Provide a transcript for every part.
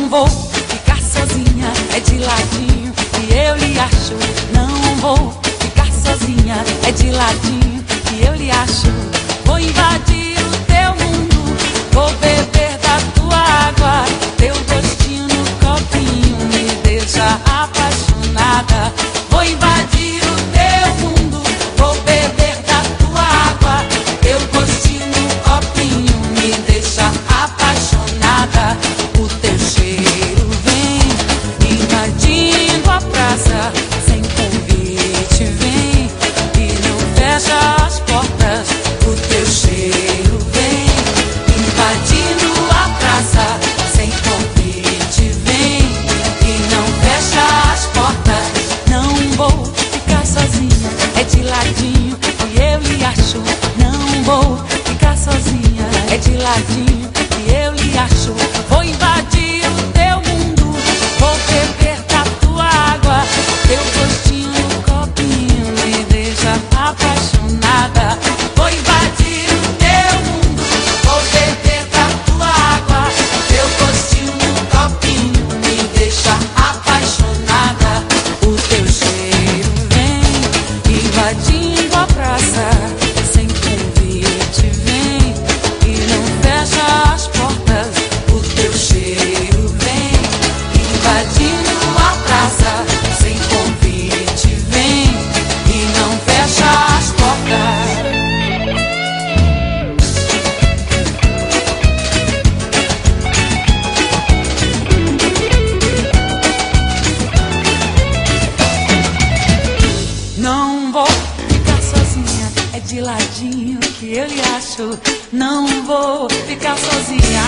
Não vou ficar sozinha, é de ladinho que eu lhe acho. Não vou ficar sozinha, é de ladinho que eu lhe acho. Vou invadir o teu mundo, vou beber da tua água. Teu gostinho no copinho me deixa apaixonada. Vou invadir o teu mundo, vou beber da tua água. Teu gostinho no copinho me deixa apaixonada. O teu cheiro vem invadindo a praça, sem convite vem e não fecha as portas. O teu cheiro vem invadindo a praça, sem convite vem e não fecha as portas. Não vou ficar sozinha, é de ladinho que eu lhe acho. Não vou ficar sozinha, é de ladinho que eu lhe acho. Vou invadir o teu mundo, vou beber da tua água. Teu gostinho no copinho me deixa apaixonada. Vou invadir o teu mundo, vou beber da tua água. Teu gostinho no copinho me deixa apaixonada. O teu cheiro vem invadindo a praça, sem convite vem e não fecha as portas. O teu cheiro vem invadindo a praça, sem convite vem e não fecha as portas. Não vou ficar sozinha, é de ladinho que eu lhe acho. Não vou ficar sozinha.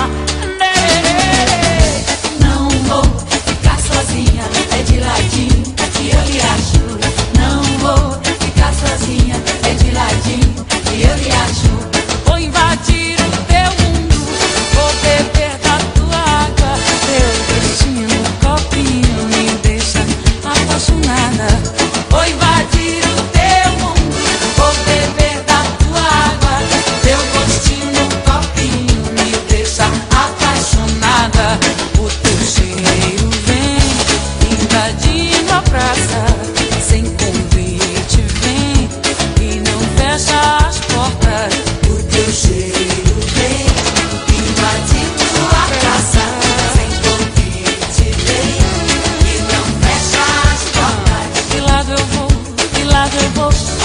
Não vou ficar sozinha, é de ladinho que eu lhe acho. Não vou ficar sozinha, é de ladinho que eu lhe acho. Vou invadir o teu mundo, vou beber da tua água. Teu gostinho no copinho me deixa apaixonada. Vou invadir o teu mundo, vou beber da tua água. Teu gostinho no copinho me deixa apaixonada. O teu cheiro vem invadindo a praça, sem convite vem e não fecha as portas. O teu cheiro vem invadindo a praça, sem convite vem e não fecha as portas. De lado eu vou, de lado eu vou.